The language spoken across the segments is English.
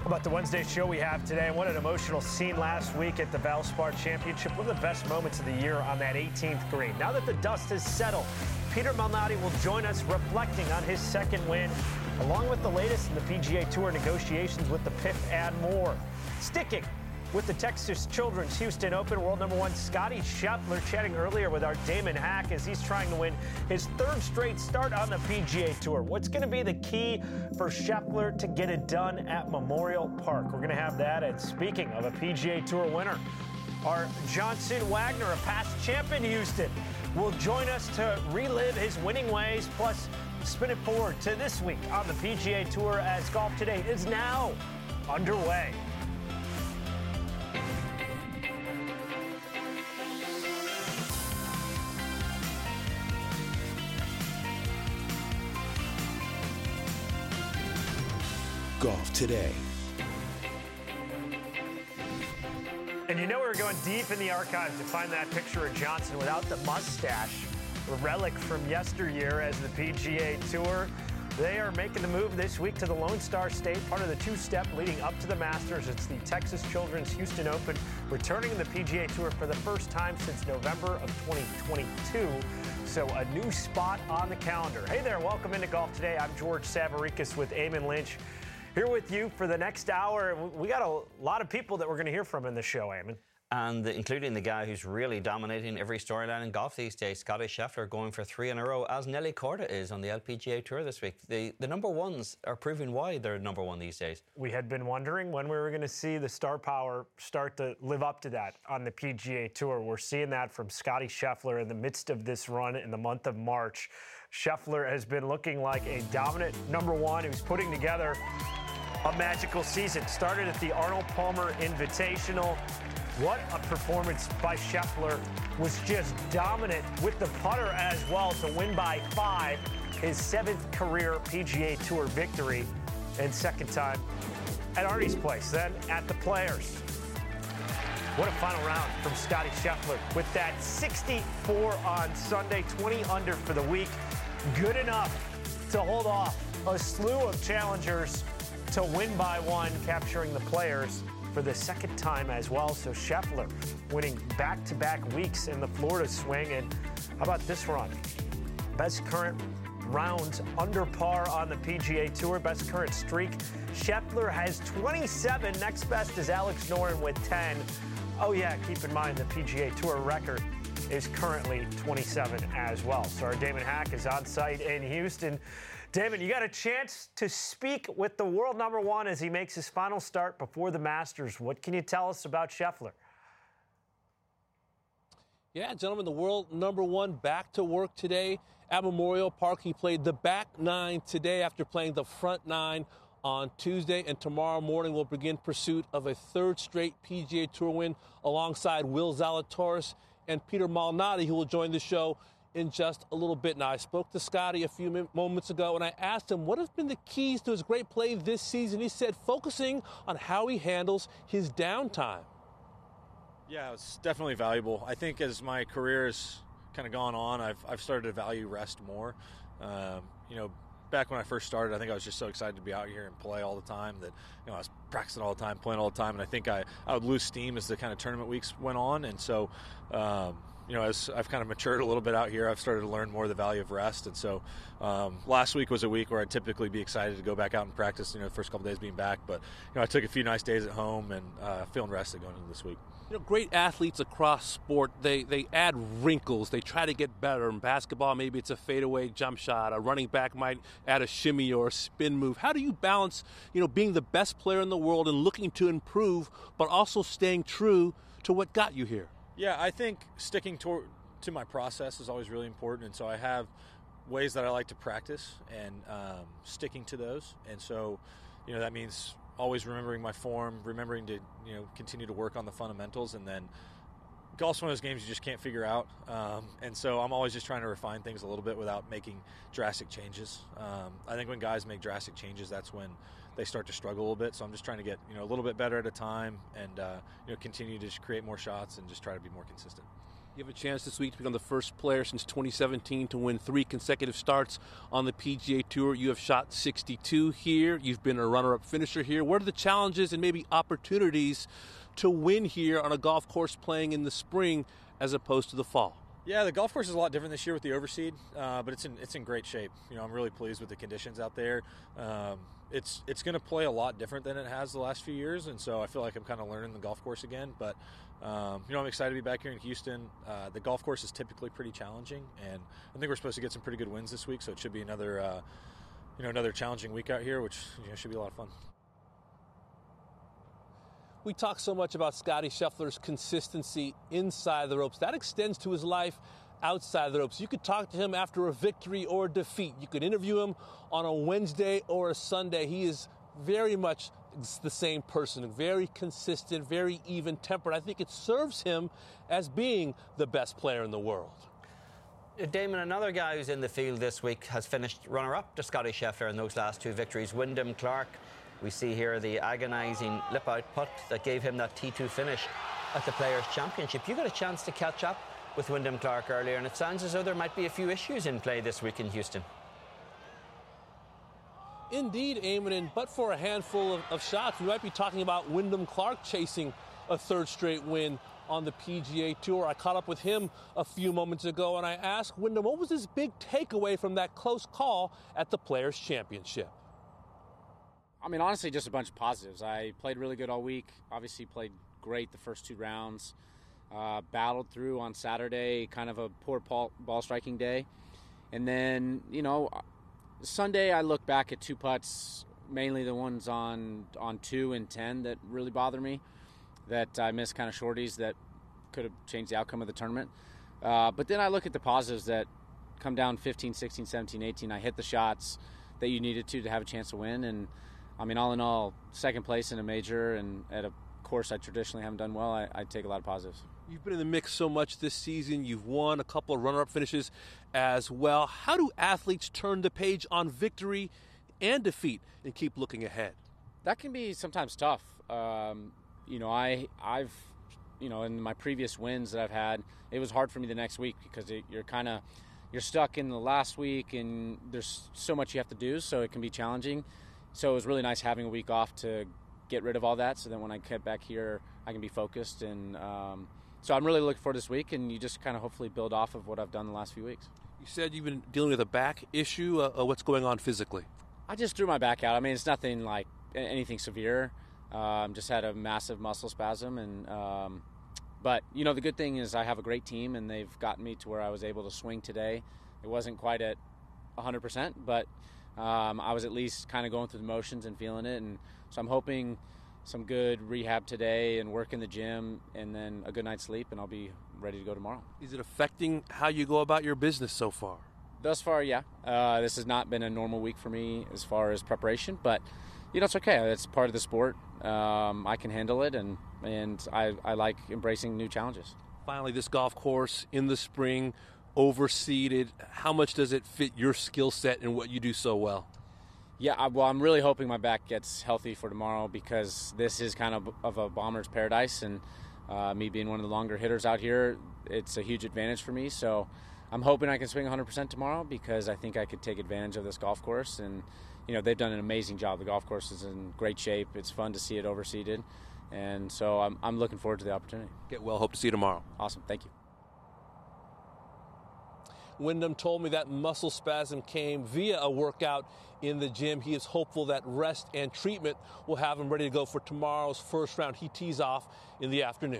How about the Wednesday show we have today? What an emotional scene last week at the Valspar Championship. One of the best moments of the year on that 18th green. Now that the dust has settled, Peter Malnati will join us reflecting on his second win, along with the latest in the PGA Tour negotiations with the PIF and more. Sticking with the Texas Children's Houston Open, world number one Scottie Scheffler chatting earlier with our Damon Hack as he's trying to win his third straight start on the PGA Tour. What's going to be the key for Scheffler to get it done at Memorial Park? We're going to have that. And speaking of a PGA Tour winner, our Johnson Wagner, a past champ in Houston, will join us to relive his winning ways, plus spin it forward to this week on the PGA Tour as Golf Today is now underway. Golf Today. And you know we were going deep in the archives to find that picture of Johnson without the mustache, a relic from yesteryear as the PGA Tour. They are making the move this week to the Lone Star State, part of the two-step leading up to the Masters. It's the Texas Children's Houston Open, returning to the PGA Tour for the first time since November of 2022. So a new spot on the calendar. Hey there, welcome into Golf Today. I'm George Savaricas with Eamon Lynch, here with you for the next hour. We got a lot of people that we're going to hear from in the show, Eamon. And including the guy who's really dominating every storyline in golf these days, Scottie Scheffler, going for 3 in a row, as Nelly Korda is on the LPGA Tour this week. The number ones are proving why they're number one these days. We had been wondering when we were going to see the star power start to live up to that on the PGA Tour. We're seeing that from Scottie Scheffler in the midst of this run in the month of March. Scheffler has been looking like a dominant number one who's putting together a magical season. Started at the Arnold Palmer Invitational. What a performance by Scheffler. Was just dominant with the putter as well to win by 5. His 7th career PGA Tour victory, and second time at Arnie's Place, then at the Players. What a final round from Scottie Scheffler with that 64 on Sunday, 20 under for the week. Good enough to hold off a slew of challengers to win by 1, capturing the Players for the second time as well. So Scheffler winning back-to-back weeks in the Florida swing. And how about this run? Best current rounds under par on the PGA Tour, best current streak. Scheffler has 27. Next best is Alex Noren with 10. Oh yeah, keep in mind the PGA Tour record is currently 27 as well. So our Damon Hack is on site in Houston. Damon, you got a chance to speak with the world number one as he makes his final start before the Masters. What can you tell us about Scheffler? Yeah, gentlemen, the world number one back to work today at Memorial Park. He played the back 9 today after playing the front 9 on Tuesday, and tomorrow morning will begin pursuit of a third straight PGA Tour win alongside Will Zalatoris and Peter Malnati, who will join the show in just a little bit. Now, I spoke to Scottie a few moments ago, and I asked him what have been the keys to his great play this season. He said focusing on how he handles his downtime. Yeah, it's definitely valuable. I think as my career has kind of gone on, I've started to value rest more. Back when I first started, I think I was just so excited to be out here and play all the time that, I was practicing all the time, playing all the time, and I think I would lose steam as the kind of tournament weeks went on. And so, as I've kind of matured a little bit out here, I've started to learn more of the value of rest. And so last week was a week where I'd typically be excited to go back out and practice, the first couple days being back. But, I took a few nice days at home and feeling rested going into this week. Great athletes across sport, they add wrinkles. They try to get better. In basketball, maybe it's a fadeaway jump shot. A running back might add a shimmy or a spin move. How do you balance, being the best player in the world and looking to improve, but also staying true to what got you here? Yeah, I think sticking to my process is always really important. And so I have ways that I like to practice and sticking to those. And so, that means always remembering my form, remembering to, continue to work on the fundamentals. And then golf's one of those games you just can't figure out. And so I'm always just trying to refine things a little bit without making drastic changes. I think when guys make drastic changes, that's when they start to struggle a little bit. So I'm just trying to get, a little bit better at a time and, continue to just create more shots and just try to be more consistent. You have a chance this week to become the first player since 2017 to win 3 consecutive starts on the PGA Tour. You have shot 62 here. You've been a runner-up finisher here. What are the challenges and maybe opportunities to win here on a golf course playing in the spring as opposed to the fall? Yeah, the golf course is a lot different this year with the overseed, but it's in great shape. You know, I'm really pleased with the conditions out there. It's going to play a lot different than it has the last few years, and so I feel like I'm kind of learning the golf course again. But you know, I'm excited to be back here in Houston. The golf course is typically pretty challenging, and I think we're supposed to get some pretty good wins this week. So it should be another another challenging week out here, which should be a lot of fun. We talk so much about Scottie Scheffler's consistency inside the ropes. That extends to his life outside the ropes. You could talk to him after a victory or a defeat. You could interview him on a Wednesday or a Sunday. He is very much the same person, very consistent, very even-tempered. I think it serves him as being the best player in the world. Damon, another guy who's in the field this week has finished runner-up to Scottie Scheffler in those last 2 victories, Wyndham Clark. We see here the agonising lip-out putt that gave him that T2 finish at the Players' Championship. You got a chance to catch up with Wyndham Clark earlier, and it sounds as though there might be a few issues in play this week in Houston. Indeed, Eamon, but for a handful of shots, we might be talking about Wyndham Clark chasing a 3rd straight win on the PGA Tour. I caught up with him a few moments ago, and I asked Wyndham, what was his big takeaway from that close call at the Players' Championship? I mean, honestly, just a bunch of positives. I played really good all week. Obviously played great the first 2 rounds. Battled through on Saturday, kind of a poor ball striking day. And then, you know, Sunday I look back at 2 putts, mainly the ones on 2 and 10 that really bother me, that I missed kind of shorties that could have changed the outcome of the tournament. But then I look at the positives that come down 15, 16, 17, 18. I hit the shots that you needed to have a chance to win. And I mean, all in all, 2nd place in a major and at a course I traditionally haven't done well, I take a lot of positives. You've been in the mix so much this season. You've won a couple of runner-up finishes as well. How do athletes turn the page on victory and defeat and keep looking ahead? That can be sometimes tough. You know, I've in my previous wins that I've had, it was hard for me the next week because you're stuck in the last week and there's so much you have to do, so it can be challenging. So it was really nice having a week off to get rid of all that, so then when I get back here, I can be focused. And so I'm really looking forward to this week, and you just kind of hopefully build off of what I've done the last few weeks. You said you've been dealing with a back issue. What's going on physically? I just threw my back out. I mean, it's nothing like anything severe. Just had a massive muscle spasm. And but, you know, the good thing is I have a great team, and they've gotten me to where I was able to swing today. It wasn't quite at 100%, but I was at least kind of going through the motions and feeling it, and so I'm hoping some good rehab today and work in the gym and then a good night's sleep, and I'll be ready to go tomorrow. Is it affecting how you go about your business so far? Thus far, yeah. This has not been a normal week for me as far as preparation, but you know, it's okay. It's part of the sport. I can handle it, and I like embracing new challenges. Finally, this golf course in the spring, overseeded. How much does it fit your skill set and what you do so well? Yeah, well, I'm really hoping my back gets healthy for tomorrow because this is kind of a bomber's paradise, and me being one of the longer hitters out here, it's a huge advantage for me. So I'm hoping I can swing 100% tomorrow because I think I could take advantage of this golf course. And, you know, they've done an amazing job. The golf course is in great shape. It's fun to see it overseeded. And so I'm looking forward to the opportunity. Get well. Hope to see you tomorrow. Awesome. Thank you. Wyndham told me that muscle spasm came via a workout in the gym. He is hopeful that rest and treatment will have him ready to go for tomorrow's 1st round. He tees off in the afternoon.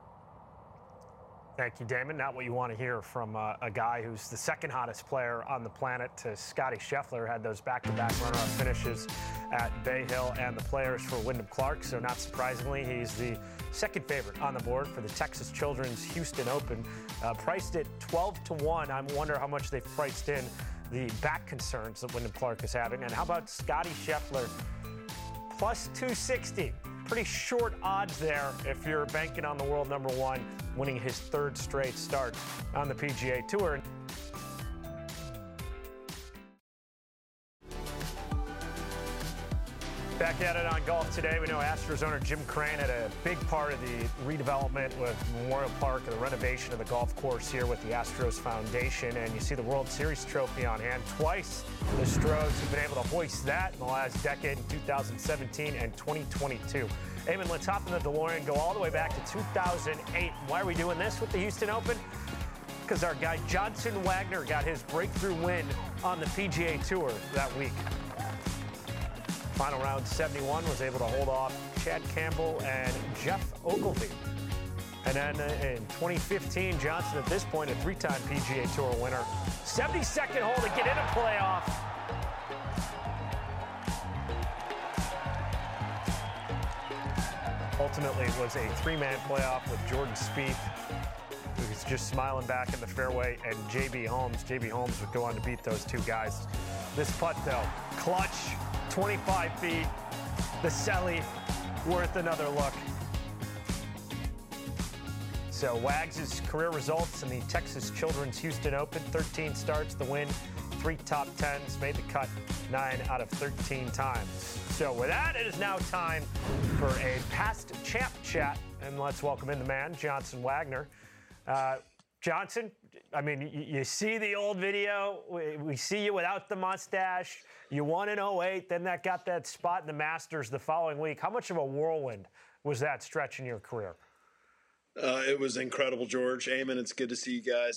Thank you, Damon. Not what you want to hear from a guy who's the 2nd hottest player on the planet to Scottie Scheffler. Had those back-to-back runner-up finishes at Bay Hill and the Players for Wyndham Clark. So not surprisingly, he's the 2nd favorite on the board for the Texas Children's Houston Open. Priced at 12-1. I wonder how much they've priced in the back concerns that Wyndham Clark is having. And how about Scottie Scheffler plus 260? Pretty short odds there if you're banking on the world number 1 winning his 3rd straight start on the PGA Tour. Back at it on Golf Today. We know Astros owner Jim Crane had a big part of the redevelopment with Memorial Park and the renovation of the golf course here with the Astros Foundation. And you see the World Series trophy on hand. Twice the Stros have been able to hoist that in the last decade, in 2017 and 2022. Eamon, let's hop in the DeLorean, go all the way back to 2008. Why are we doing this with the Houston Open? Because our guy Johnson Wagner got his breakthrough win on the PGA Tour that week. Final round 71 was able to hold off Chad Campbell and Jeff Ogilvy. And then in 2015, Johnson, at this point, a three-time PGA Tour winner. 72nd hole to get in a playoff. Ultimately, it was a three-man playoff with Jordan Spieth, who was just smiling back in the fairway, and J.B. Holmes. J.B. Holmes would go on to beat those two guys. This putt, though, clutch. 25 feet, the Selly, worth another look. So Wags' career results in the Texas Children's Houston Open: 13 starts, the win, 3 top 10s, made the cut 9 out of 13 times. So with that, it is now time for a past champ chat, and let's welcome in the man, Johnson Wagner. Johnson, I mean, you see the old video. We see you without the mustache. You won in 08, then that got that spot in the Masters the following week. How much of a whirlwind was that stretch in your career? It was incredible, George. Eamon, it's good to see you guys.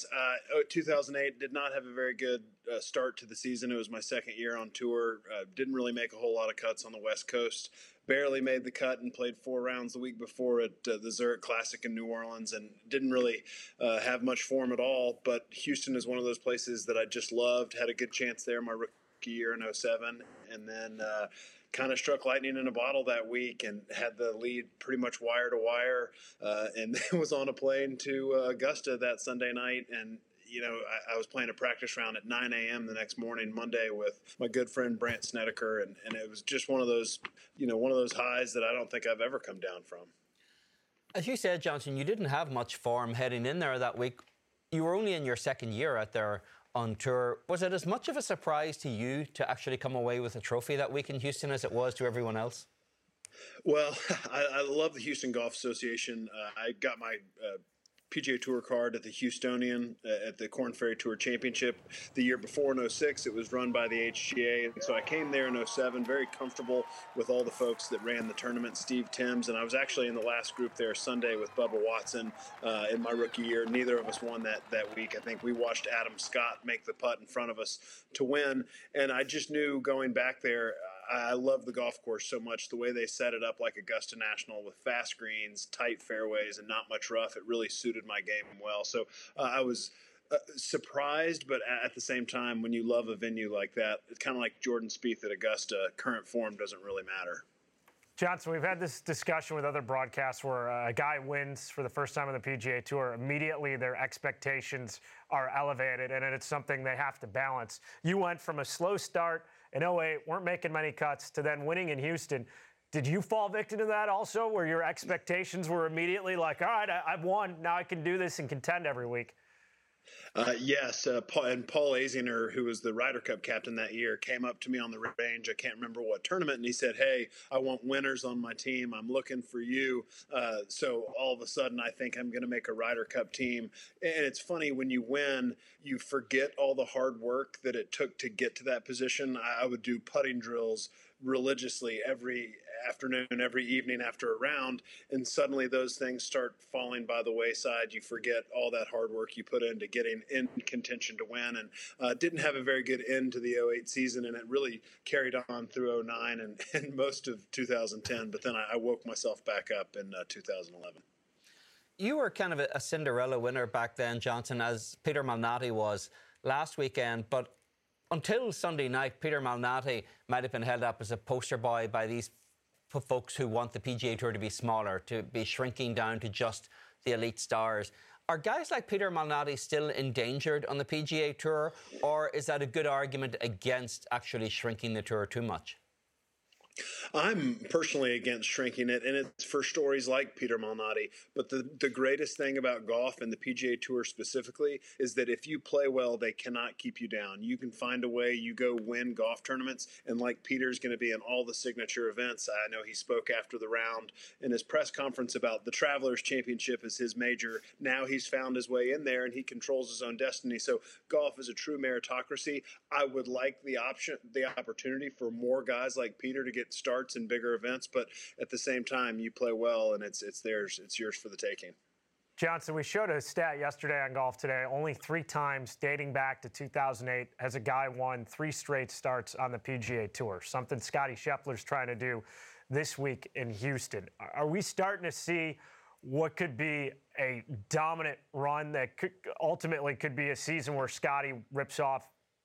2008 did not have a very good start to the season. It was my second year on tour. Didn't really make a whole lot of cuts on the West Coast. Barely made the cut and played 4 rounds the week before at the Zurich Classic in New Orleans, and didn't really have much form at all. But Houston is one of those places that I just loved. Had a good chance there my rookie year in 07, and then kind of struck lightning in a bottle that week and had the lead pretty much wire to wire, and then was on a plane to Augusta that Sunday night. And you know, I was playing a practice round at 9 a.m. the next morning, Monday, with my good friend Brandt Snedeker, and it was just one of those highs that I don't think I've ever come down from. As you said, Johnson, you didn't have much form heading in there that week. You were only in your second year out there on tour. Was it as much of a surprise to you to actually come away with a trophy that week in Houston as it was to everyone else? Well, I love the Houston Golf Association. I got my PGA Tour card at the Houstonian at the Korn Ferry Tour Championship the year before in 06. It was run by the HGA. And so I came there in 07, very comfortable with all the folks that ran the tournament, Steve Timms. And I was actually in the last group there Sunday with Bubba Watson in my rookie year. Neither of us won that week. I think we watched Adam Scott make the putt in front of us to win. And I just knew going back there, I love the golf course so much. The way they set it up like Augusta National with fast greens, tight fairways, and not much rough, it really suited my game well. So I was surprised, but at the same time, when you love a venue like that, it's kind of like Jordan Spieth at Augusta. Current form doesn't really matter. Johnson, we've had this discussion with other broadcasts where a guy wins for the first time on the PGA Tour. Immediately, their expectations are elevated, and it's something they have to balance. You went from a slow start in 08, weren't making many cuts, to then winning in Houston. Did you fall victim to that also, where your expectations were immediately like, all right, I've won, now I can do this and contend every week? Yes, Paul Azinger, who was the Ryder Cup captain that year, came up to me on the range. I can't remember what tournament, and he said, "Hey, I want winners on my team. I'm looking for you." So all of a sudden, I think I'm going to make a Ryder Cup team. And it's funny, when you win, you forget all the hard work that it took to get to that position. I would do putting drills religiously every afternoon, every evening after a round, and suddenly those things start falling by the wayside. You forget all that hard work you put into getting in contention to win, and didn't have a very good end to the 08 season, and it really carried on through 09 and most of 2010, but then I woke myself back up in 2011. You were kind of a Cinderella winner back then, Johnson, as Peter Malnati was last weekend, but until Sunday night, Peter Malnati might have been held up as a poster boy by these folks who want the PGA Tour to be smaller, to be shrinking down to just the elite stars. Are guys like Peter Malnati still endangered on the PGA Tour, or is that a good argument against actually shrinking the tour too much? I'm personally against shrinking it, and it's for stories like Peter Malnati. But the greatest thing about golf and the PGA Tour specifically is that if you play well, they cannot keep you down. You can find a way. You go win golf tournaments, and like Peter's going to be in all the signature events. I know he spoke after the round in his press conference about the Travelers Championship as his major. Now he's found his way in there, and he controls his own destiny. So golf is a true meritocracy. I would like the opportunity for more guys like Peter to get starts in bigger events, but at the same time, you play well, and it's yours for the taking. Johnson, we showed a stat yesterday on Golf Today. Only 3 times dating back to 2008 has a guy won 3 straight starts on the PGA Tour, something Scottie Scheffler's trying to do this week in Houston. Are we starting to see what could be a dominant run that ultimately could be a season where Scottie rips off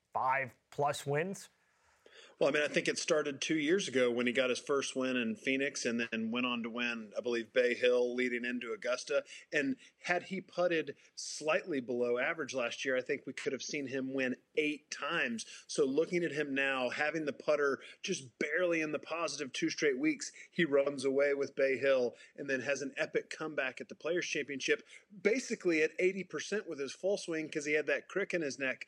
5+ wins? Well, I mean, I think it started 2 years ago when he got his first win in Phoenix and then went on to win, I believe, Bay Hill leading into Augusta. And had he putted slightly below average last year, I think we could have seen him win 8 times. So looking at him now, having the putter just barely in the positive 2 straight weeks, he runs away with Bay Hill and then has an epic comeback at the Players' Championship, basically at 80% with his full swing because he had that crick in his neck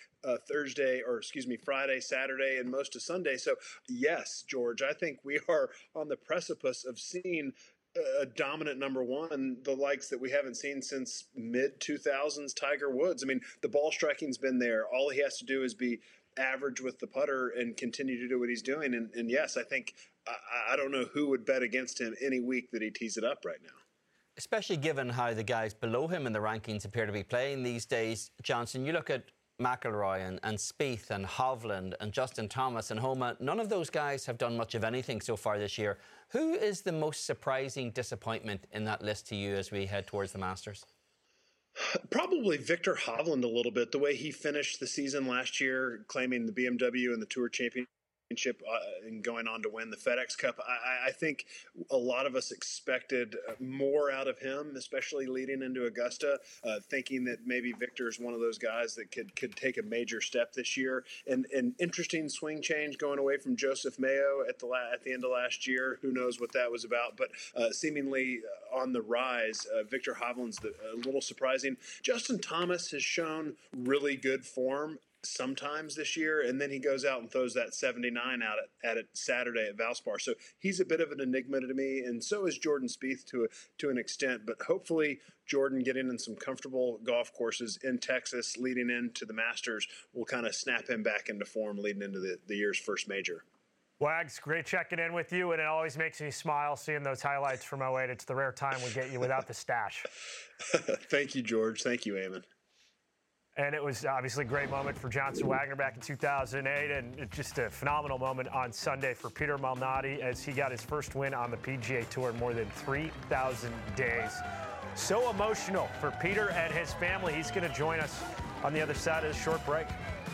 Friday, Saturday, and most of Sunday. So, yes, George, I think we are on the precipice of seeing a dominant number one, the likes that we haven't seen since mid-2000s Tiger Woods. I mean, the ball striking's been there. All he has to do is be average with the putter and continue to do what he's doing. And yes, I think I don't know who would bet against him any week that he tees it up right now. Especially given how the guys below him in the rankings appear to be playing these days. Johnson, you look at McIlroy and Spieth and Hovland and Justin Thomas and Homa. None of those guys have done much of anything so far this year. Who is the most surprising disappointment in that list to you as we head towards the Masters? Probably Victor Hovland a little bit. The way he finished the season last year, claiming the BMW and the Tour Championship and going on to win the FedEx Cup. I think a lot of us expected more out of him, especially leading into Augusta, thinking that maybe Victor is one of those guys that could take a major step this year. And an interesting swing change going away from Joseph Mayo at the end of last year. Who knows what that was about? But seemingly on the rise, Victor Hovland's a little surprising. Justin Thomas has shown really good form sometimes this year, and then he goes out and throws that 79 out at it Saturday at Valspar. So he's a bit of an enigma to me, and so is Jordan Spieth to an extent. But hopefully Jordan getting in some comfortable golf courses in Texas leading into the Masters will kind of snap him back into form leading into the year's first major. Wags, great checking in with you, and it always makes me smile seeing those highlights from 08. It's the rare time we get you without the stash. Thank you, George. Thank you, Eamon. And it was obviously a great moment for Johnson Wagner back in 2008, and just a phenomenal moment on Sunday for Peter Malnati as he got his first win on the PGA Tour in more than 3,000 days. So emotional for Peter and his family. He's going to join us on the other side of this short break.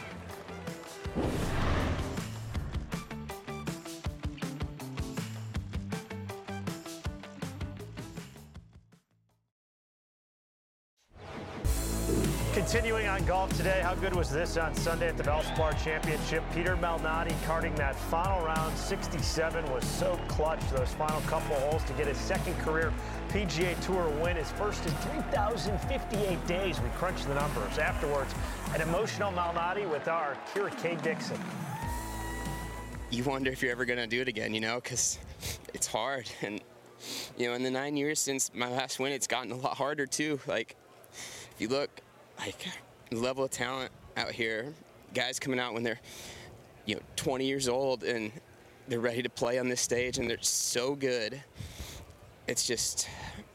Continuing on Golf Today, how good was this on Sunday at the Valspar Championship? Peter Malnati carting that final round. 67 was so clutch, those final couple holes, to get his second career PGA Tour win, his first in 3,058 days. We crunched the numbers. Afterwards, an emotional Malnati with our Kira K. Dixon. You wonder if you're ever going to do it again, because it's hard. And, in the 9 years since my last win, it's gotten a lot harder, too. If you look, the level of talent out here, guys coming out when they're 20 years old and they're ready to play on this stage and they're so good. It's just,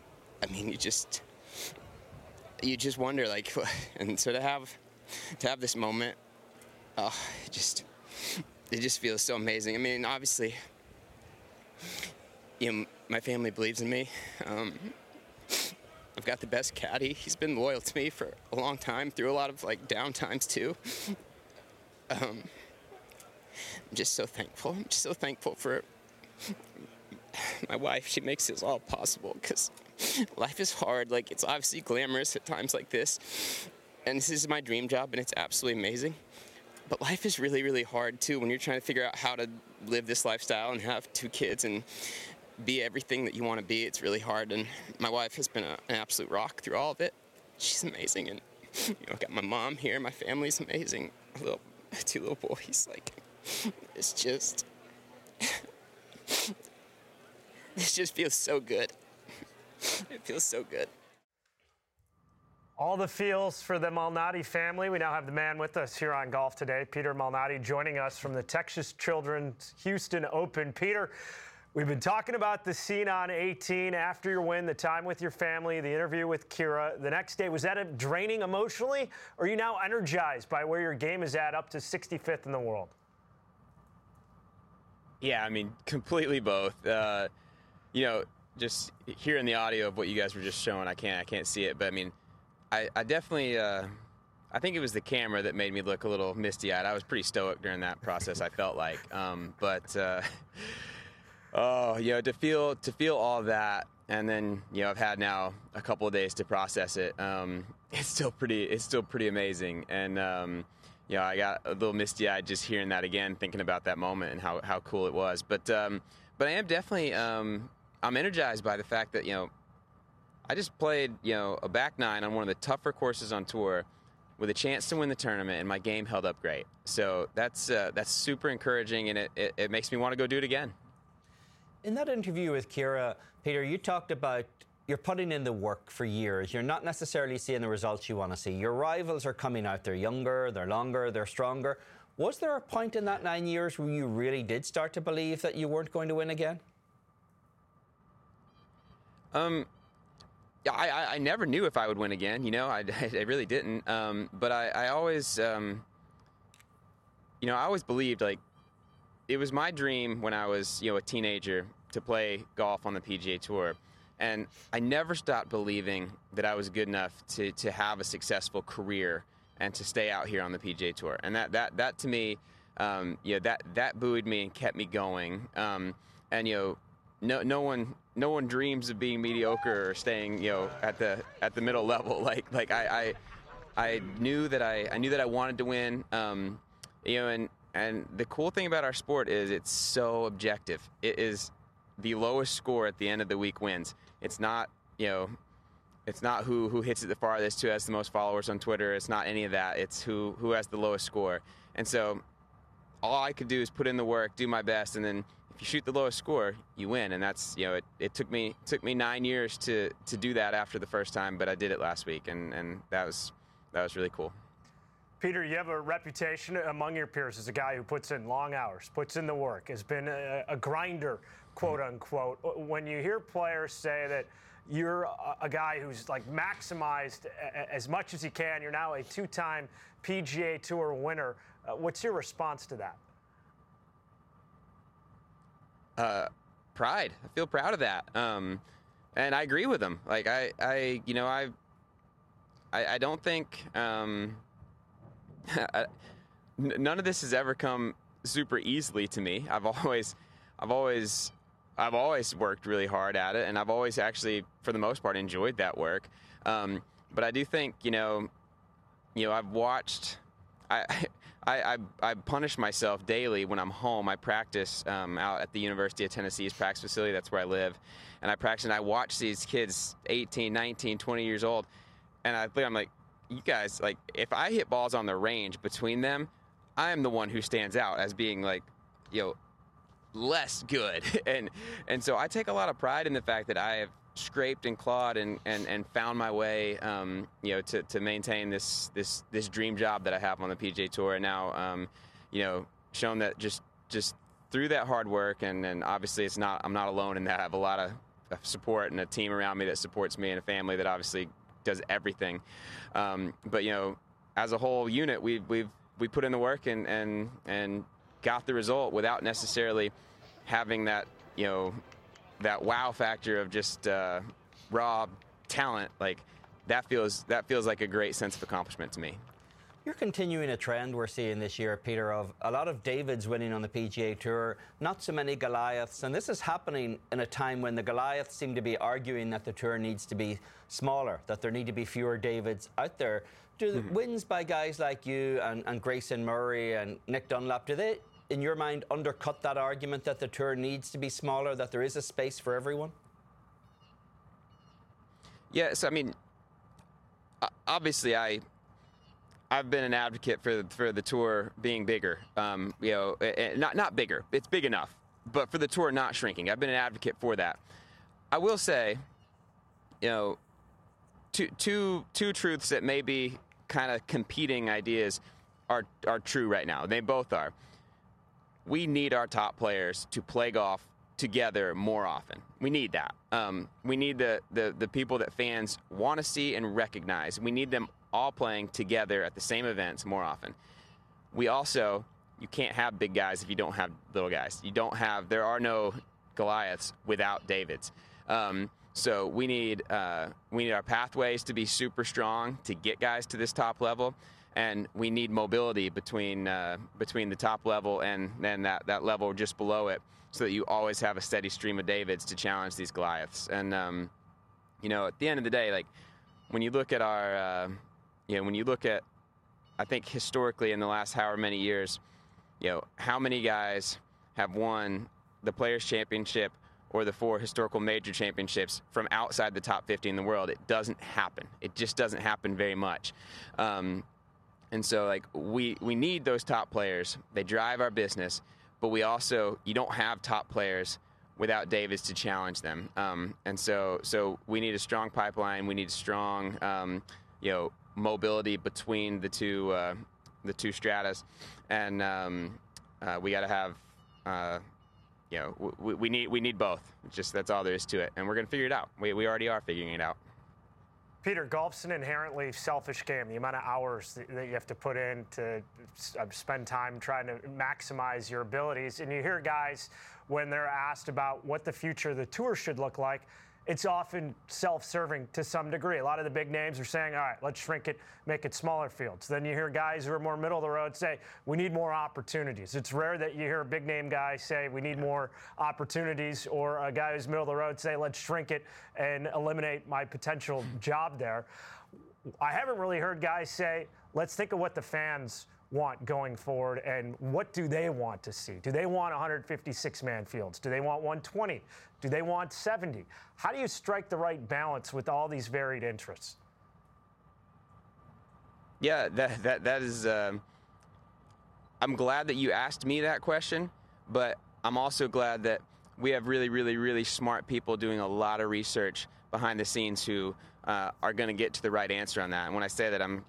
you just wonder, and so to have this moment, it just feels so amazing. Obviously, my family believes in me. I've got the best caddy. He's been loyal to me for a long time, through a lot of down times too. I'm just so thankful. I'm just so thankful for my wife. She makes this all possible because life is hard. It's obviously glamorous at times like this, and this is my dream job, and it's absolutely amazing. But life is really, really hard too when you're trying to figure out how to live this lifestyle and have 2 kids and be everything that you want to be. It's really hard, and my wife has been an absolute rock through all of it. She's amazing, and I've got my mom here. My family's amazing. 2 little boys. Like, it's just, this just feels so good. It feels so good. All the feels for the Malnati family. We now have the man with us here on Golf Today, Peter Malnati, joining us from the Texas Children's Houston Open. Peter, we've been talking about the scene on 18 after your win, the time with your family, the interview with Kira. The next day, was that draining emotionally, or are you now energized by where your game is at, up to 65th in the world? Yeah, I mean, completely both. Just hearing the audio of what you guys were just showing, I can't see it, but I mean, I definitely, I think it was the camera that made me look a little misty-eyed. I was pretty stoic during that process, I felt like. To feel all that, and then, I've had now a couple of days to process it. It's still pretty amazing. And, I got a little misty-eyed just hearing that again, thinking about that moment and how cool it was. But I am definitely, I'm energized by the fact that, I just played, a back 9 on one of the tougher courses on tour with a chance to win the tournament, and my game held up great. So that's super encouraging, and it makes me want to go do it again. In that interview with Kira, Peter, you talked about you're putting in the work for years. You're not necessarily seeing the results you want to see. Your rivals are coming out. They're younger, they're longer, they're stronger. Was there a point in that 9 years where you really did start to believe that you weren't going to win again? Yeah, I never knew if I would win again. I really didn't. But I always, I always believed, like, it was my dream when I was, a teenager to play golf on the PGA Tour. And I never stopped believing that I was good enough to have a successful career and to stay out here on the PGA Tour. And that to me, that buoyed me and kept me going. No one dreams of being mediocre or staying, at the middle level. Like I knew that I wanted to win. And the cool thing about our sport is it's so objective. It is the lowest score at the end of the week wins. It's not, it's not who hits it the farthest, who has the most followers on Twitter. It's not any of that. It's who has the lowest score. And so all I could do is put in the work, do my best, and then if you shoot the lowest score, you win. And that's, it took me 9 years to do that after the first time, but I did it last week, and that was really cool. Peter, you have a reputation among your peers as a guy who puts in long hours, puts in the work, has been a grinder, quote unquote. When you hear players say that you're a guy who's like maximized as much as he can, you're now a 2-time PGA Tour winner, what's your response to that? Pride. I feel proud of that. And I agree with them. Like I don't think, none of this has ever come super easily to me. I've always worked really hard at it, and I've always actually, for the most part, enjoyed that work. But I do think, I've watched, I punish myself daily when I'm home. I practice out at the University of Tennessee's practice facility. That's where I live. And I practice, and I watch these kids, 18, 19, 20 years old, and I'm like, you guys, like, if I hit balls on the range between them, I am the one who stands out as being, like, less good. And so I take a lot of pride in the fact that I have scraped and clawed and found my way, to maintain this dream job that I have on the PGA Tour. And now, shown that just through that hard work, and obviously I'm not alone in that. I have a lot of support and a team around me that supports me, and a family that obviously does everything. But as a whole unit, we put in the work and got the result without necessarily having that that wow factor of just raw talent. Like that feels like a great sense of accomplishment to me. You're continuing a trend we're seeing this year, Peter, of a lot of Davids winning on the PGA Tour, not so many Goliaths, and this is happening in a time when the Goliaths seem to be arguing that the Tour needs to be smaller, that there need to be fewer Davids out there. Do the wins by guys like you and Grayson Murray and Nick Dunlap, do in your mind, undercut that argument that the tour needs to be smaller, that there is a space for everyone? Yes, I mean, obviously, I've been an advocate for the tour being bigger. Not bigger. It's big enough, but for the tour not shrinking. I've been an advocate for that. I will say, two truths that may be kind of competing ideas are true right now. They both are. We need our top players to play golf together more often. We need that. We need the people that fans want to see and recognize. We need them all playing together at the same events more often. We also, you can't have big guys if you don't have little guys. There are no Goliaths without Davids. So we need our pathways to be super strong to get guys to this top level, and we need mobility between the top level and then that level just below it, so that you always have a steady stream of Davids to challenge these Goliaths. And at the end of the day, like when you look at I think historically in the last however many years, how many guys have won the Players' Championship or the 4 historical major championships from outside the top 50 in the world? It doesn't happen. It just doesn't happen very much. And so, like, we need those top players. They drive our business, but you don't have top players without Davids to challenge them. And so we need a strong pipeline. We need strong, mobility between the two stratas, and we got to have. We need both. That's all there is to it, and we're going to figure it out. We already are figuring it out. Peter, golf's an inherently selfish game. The amount of hours that you have to put in to spend time trying to maximize your abilities, and you hear guys when they're asked about what the future of the tour should look like, it's often self-serving to some degree. A lot of the big names are saying, all right, let's shrink it, make it smaller fields. Then you hear guys who are more middle of the road say, we need more opportunities. It's rare that you hear a big name guy say, we need more opportunities, or a guy who's middle of the road say, let's shrink it and eliminate my potential job there. I haven't really heard guys say, let's think of what the fans want going forward, and what do they want to see? Do they want 156-man fields? Do they want 120? Do they want 70? How do you strike the right balance with all these varied interests? Yeah, that is. I'm glad that you asked me that question, but I'm also glad that we have really, really, really smart people doing a lot of research behind the scenes who are going to get to the right answer on that. And when I say that, I'm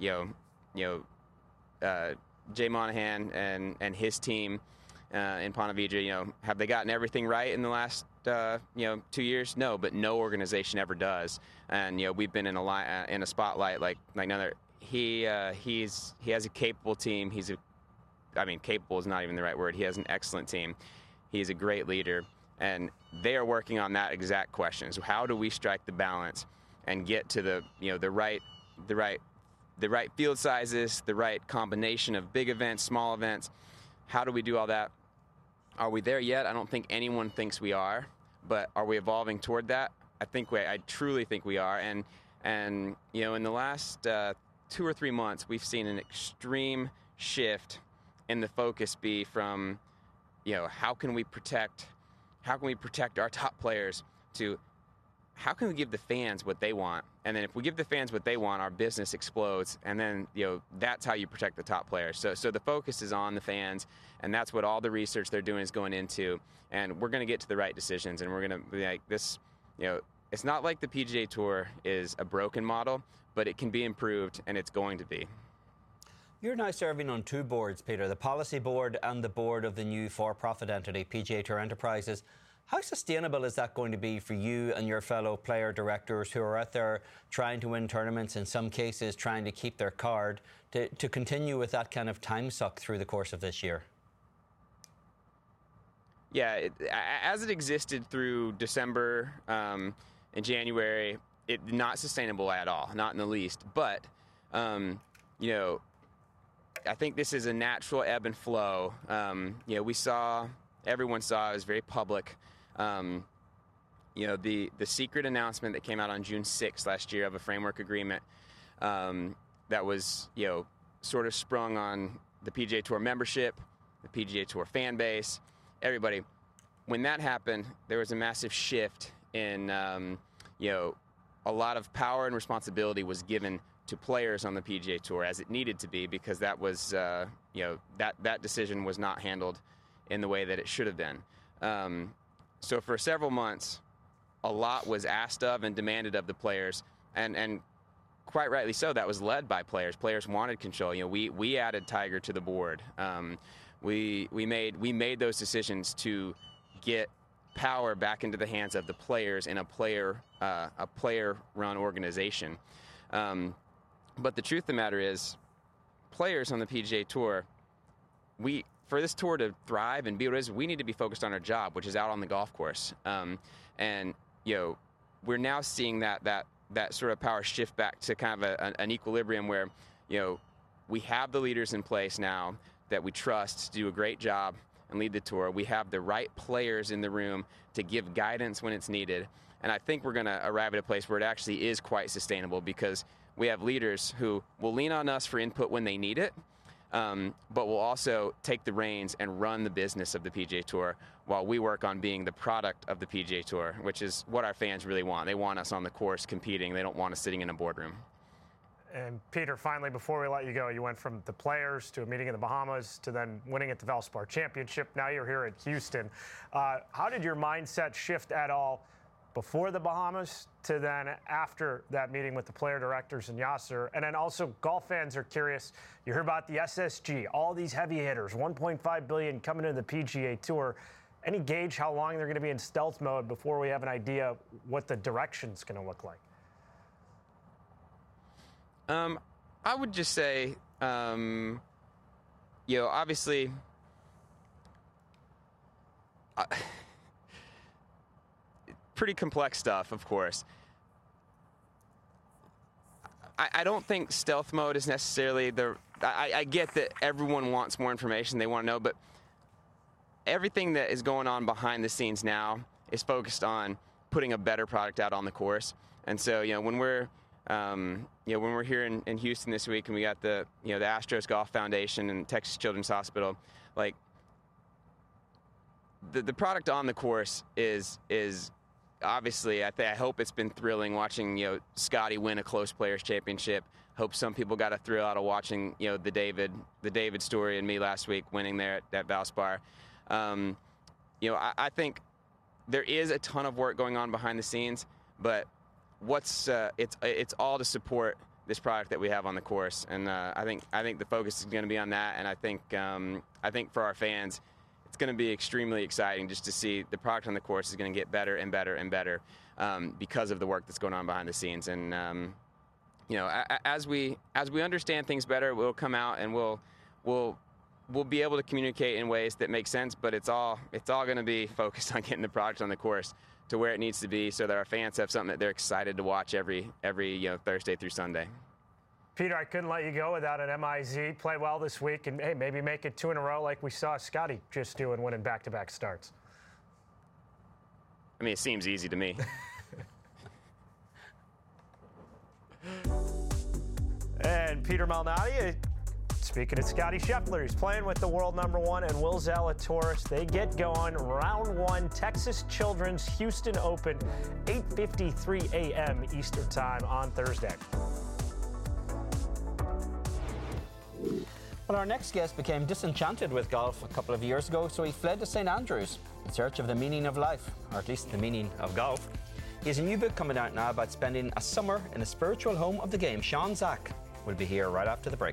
Jay Monahan and his team in Ponte Vedra, have they gotten everything right in the last 2 years? No, but no organization ever does. And we've been in a spotlight like none other. He has a capable team. Capable is not even the right word. He has an excellent team. He's a great leader, and they are working on that exact question. So how do we strike the balance and get to the right field sizes, the right combination of big events, small events? How do we do all that? Are we there yet? I don't think anyone thinks we are, but are we evolving toward that? I truly think we are. And in the last 2 or 3 months, we've seen an extreme shift in the focus be from, how can we protect our top players, to how can we give the fans what they want? And then if we give the fans what they want, our business explodes. And then, that's how you protect the top players. So the focus is on the fans, and that's what all the research they're doing is going into. And we're going to get to the right decisions, and we're going to be like this, it's not like the PGA Tour is a broken model, but it can be improved, and it's going to be. You're now serving on 2 boards, Peter, the policy board and the board of the new for-profit entity, PGA Tour Enterprises. How sustainable is that going to be for you and your fellow player directors who are out there trying to win tournaments, in some cases trying to keep their card, to continue with that kind of time suck through the course of this year? Yeah, as it existed through December and January, it's not sustainable at all, not in the least. But, I think this is a natural ebb and flow. Everyone saw, it was very public. The secret announcement that came out on June 6th last year of a framework agreement that was, sort of sprung on the PGA Tour membership, the PGA Tour fan base, everybody. When that happened, there was a massive shift in, a lot of power and responsibility was given to players on the PGA Tour, as it needed to be, because that was, that decision was not handled in the way that it should have been. So for several months, a lot was asked of and demanded of the players, and quite rightly so. That was led by players. Players wanted control. We added Tiger to the board. We made those decisions to get power back into the hands of the players in a player-run organization. But the truth of the matter is, players on the PGA Tour, for this tour to thrive and be what it is, we need to be focused on our job, which is out on the golf course. And we're now seeing that sort of power shift back to kind of an equilibrium where, we have the leaders in place now that we trust to do a great job and lead the tour. We have the right players in the room to give guidance when it's needed. And I think we're going to arrive at a place where it actually is quite sustainable, because we have leaders who will lean on us for input when they need it, but will also take the reins and run the business of the PGA Tour while we work on being the product of the PGA Tour, which is what our fans really want. They want us on the course competing. They don't want us sitting in a boardroom. And Peter, finally, before we let you go, you went from the Players to a meeting in the Bahamas to then winning at the Valspar Championship. Now you're here at Houston. How did your mindset shift at all before the Bahamas to then after that meeting with the player directors and Yasser? And then also, golf fans are curious. You hear about the SSG, all these heavy hitters, $1.5 billion coming into the PGA Tour. Any gauge how long they're going to be in stealth mode before we have an idea what the direction's going to look like? I would just say, obviously, pretty complex stuff, of course. I don't think stealth mode is necessarily I get that everyone wants more information, they want to know, but everything that is going on behind the scenes now is focused on putting a better product out on the course. And so, when we're here in Houston this week, and we got the Astros Golf Foundation and Texas Children's Hospital, like the product on the course is obviously, I hope it's been thrilling watching Scotty win a close Players Championship. Hope some people got a thrill out of watching the David story and me last week winning there at Valspar. I think there is a ton of work going on behind the scenes, but it's all to support this product that we have on the course, and I think the focus is going to be on that. And I think for our fans, it's going to be extremely exciting just to see the product on the course is going to get better and better and better because of the work that's going on behind the scenes. And as we understand things better, we'll come out and we'll be able to communicate in ways that make sense. But it's all going to be focused on getting the product on the course to where it needs to be, so that our fans have something that they're excited to watch every Thursday through Sunday. Peter, I couldn't let you go without an MIZ. Play well this week, and hey, maybe make it 2 in a row like we saw Scotty just do and winning back-to-back starts. I mean, it seems easy to me. And Peter Malnati, speaking of Scotty Scheffler, he's playing with the world #1 and Will Zalatoris. They get going. Round 1, Texas Children's Houston Open, 8:53 a.m. Eastern Time on Thursday. Well, our next guest became disenchanted with golf a couple of years ago, so he fled to St. Andrews in search of the meaning of life, or at least the meaning of golf. He has a new book coming out now about spending a summer in the spiritual home of the game. Sean Zak will be here right after the break.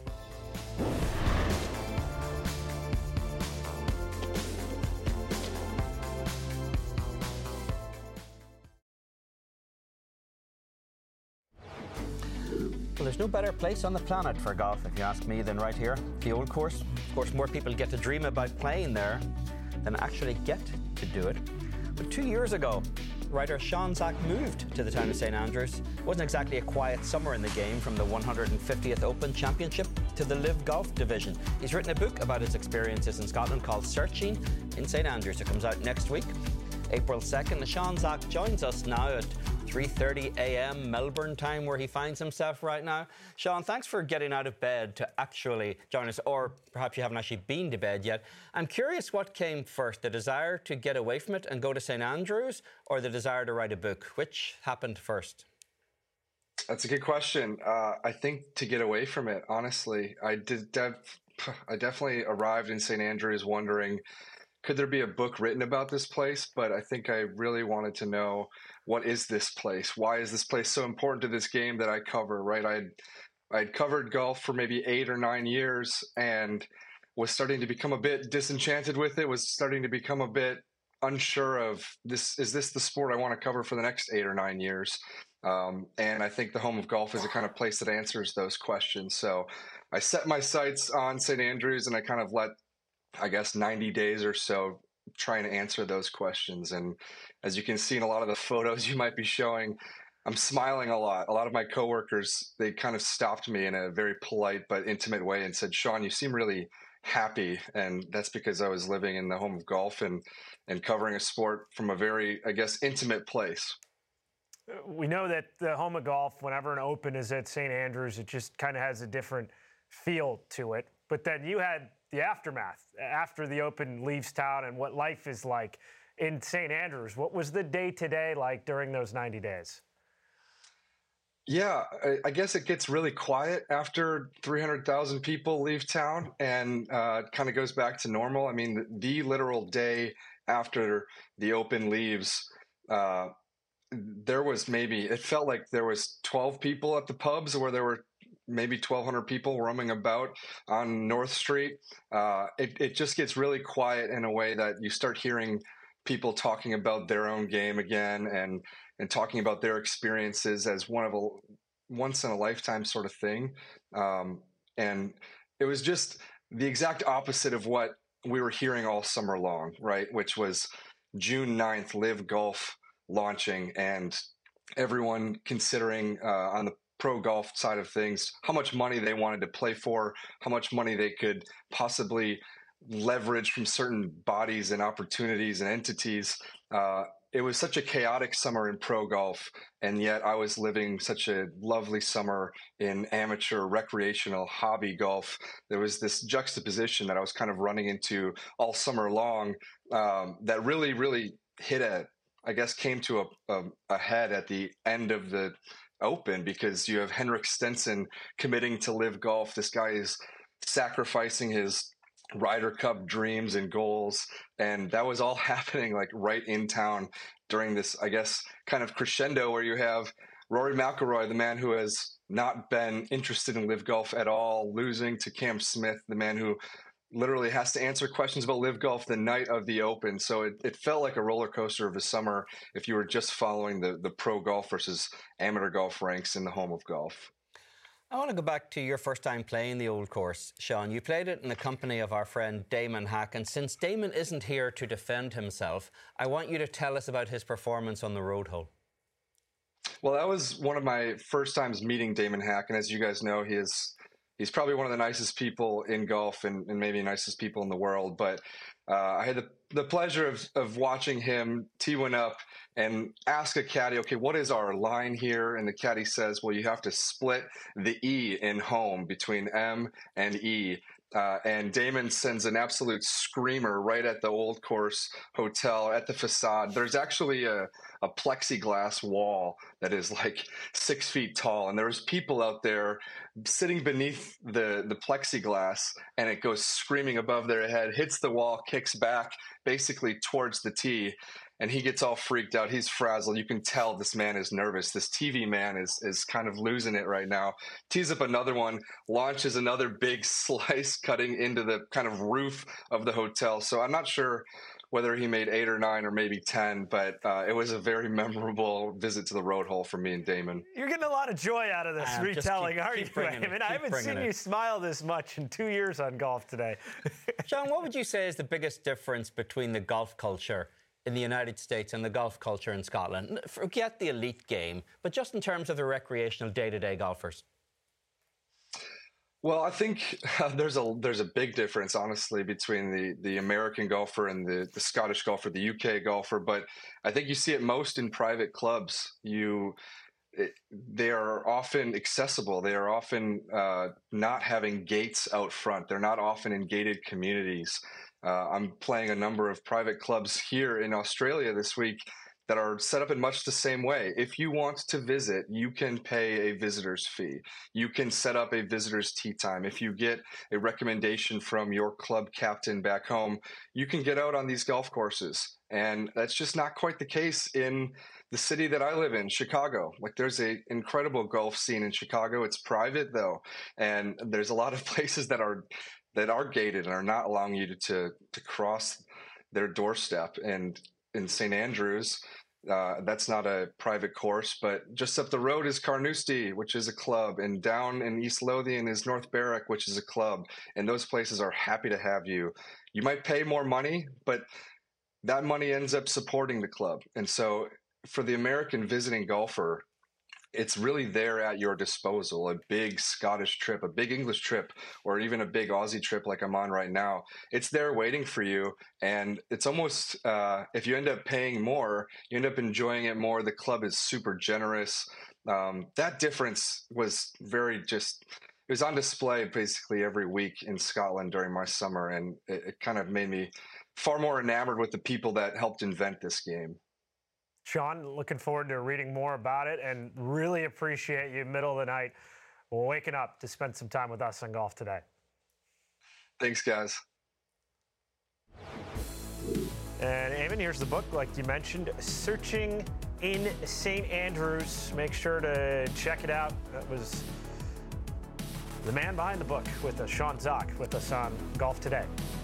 Well, there's no better place on the planet for golf, if you ask me, than right here, the Old Course. Of course, more people get to dream about playing there than actually get to do it. But 2 years ago, writer Sean Zak moved to the town of St. Andrews. It wasn't exactly a quiet summer in the game, from the 150th Open Championship to the Live Golf Division. He's written a book about his experiences in Scotland called Searching in St. Andrews. It comes out next week, April 2nd. And Sean Zak joins us now at 3:30 a.m. Melbourne time, where he finds himself right now. Sean, thanks for getting out of bed to actually join us, or perhaps you haven't actually been to bed yet. I'm curious what came first, the desire to get away from it and go to St Andrews, or the desire to write a book? Which happened first? That's a good question. I think to get away from it, honestly. I definitely arrived in St Andrews wondering, could there be a book written about this place? But I think I really wanted to know, what is this place? Why is this place so important to this game that I cover, right? I'd covered golf for maybe 8 or 9 years and was starting to become a bit disenchanted with it, was starting to become a bit unsure of, is this the sport I want to cover for the next 8 or 9 years? And I think the Home of Golf is the kind of place that answers those questions. So I set my sights on St Andrews, and I kind of let, I guess, 90 days or so trying to answer those questions. And as you can see in a lot of the photos you might be showing, I'm smiling a lot. A lot of my coworkers, they kind of stopped me in a very polite but intimate way and said, "Sean, you seem really happy." And that's because I was living in the Home of Golf and covering a sport from a very, I guess, intimate place. We know that the Home of Golf, whenever an Open is at St Andrews, it just kind of has a different feel to it. But then you had the aftermath after the Open leaves town and what life is like in St Andrews. What was the day-to-day like during those 90 days? Yeah, I guess it gets really quiet after 300,000 people leave town, and it kind of goes back to normal. I mean, the literal day after the Open leaves, there was it felt like there was 12 people at the pubs, where there were maybe 1,200 people roaming about on North Street. It just gets really quiet in a way that you start hearing people talking about their own game again and talking about their experiences as one of a once in a lifetime sort of thing. And it was just the exact opposite of what we were hearing all summer long, right? Which was June 9th, Live Golf launching, and everyone considering on the pro golf side of things how much money they wanted to play for, how much money they could possibly leverage from certain bodies and opportunities and entities. It was such a chaotic summer in pro golf, and yet I was living such a lovely summer in amateur, recreational, hobby golf. There was this juxtaposition that I was kind of running into all summer long that really, really came to a head at the end of the Open, because you have Henrik Stenson committing to Live Golf. This guy is sacrificing his Ryder Cup dreams and goals, and that was all happening like right in town during this, I guess, kind of crescendo where you have Rory McIlroy, the man who has not been interested in Live Golf at all, losing to Cam Smith, the man who literally has to answer questions about Live Golf the night of the Open. So it felt like a roller coaster of a summer if you were just following the pro golf versus amateur golf ranks in the Home of Golf. I want to go back to your first time playing the Old Course, Sean. You played it in the company of our friend Damon Hack, and since Damon isn't here to defend himself, I want you to tell us about his performance on the road hole. Well, that was one of my first times meeting Damon Hack, and as you guys know, he's probably one of the nicest people in golf and maybe the nicest people in the world. But I had the pleasure of watching him tee one up and ask a caddy, okay, what is our line here? And the caddy says, well, you have to split the E in home between M and E. And Damon sends an absolute screamer right at the Old Course Hotel at the facade. There's actually a plexiglass wall that is like 6 feet tall, and there's people out there sitting beneath the plexiglass, and it goes screaming above their head, hits the wall, kicks back basically towards the tee, and he gets all freaked out. He's frazzled. You can tell this man is nervous. This TV man is kind of losing it right now. Tees up another one, launches another big slice cutting into the kind of roof of the hotel. So I'm not sure whether he made 8 or 9 or maybe 10, but it was a very memorable visit to the road hole for me and Damon. You're getting a lot of joy out of this retelling, aren't you, Eamon? I haven't seen you smile this much in 2 years on Golf Today. Sean, what would you say is the biggest difference between the golf culture in the United States and the golf culture in Scotland? Forget the elite game, but just in terms of the recreational day-to-day golfers. Well, I think there's a big difference, honestly, between the American golfer and the Scottish golfer, the UK golfer. But I think you see it most in private clubs. They are often accessible. They are often not having gates out front. They're not often in gated communities. I'm playing a number of private clubs here in Australia this week that are set up in much the same way. If you want to visit, you can pay a visitor's fee. You can set up a visitor's tee time. If you get a recommendation from your club captain back home, you can get out on these golf courses. And that's just not quite the case in the city that I live in, Chicago. Like, there's an incredible golf scene in Chicago. It's private though. And there's a lot of places that are gated and are not allowing you to cross their doorstep. And in St. Andrews, that's not a private course, but just up the road is Carnoustie, which is a club, and down in East Lothian is North Berwick, which is a club, and those places are happy to have you. You might pay more money, but that money ends up supporting the club. And so for the American visiting golfer, it's really there at your disposal. A big Scottish trip, a big English trip, or even a big Aussie trip like I'm on right now. It's there waiting for you. And it's almost, if you end up paying more, you end up enjoying it more. The club is super generous. That difference was it was on display basically every week in Scotland during my summer. And it kind of made me far more enamored with the people that helped invent this game. Sean, looking forward to reading more about it, and really appreciate you middle of the night waking up to spend some time with us on Golf Today. Thanks, guys. And Eamon, here's the book, like you mentioned, Searching in St. Andrews. Make sure to check it out. That was the man behind the book with us, Sean Zak, with us on Golf Today.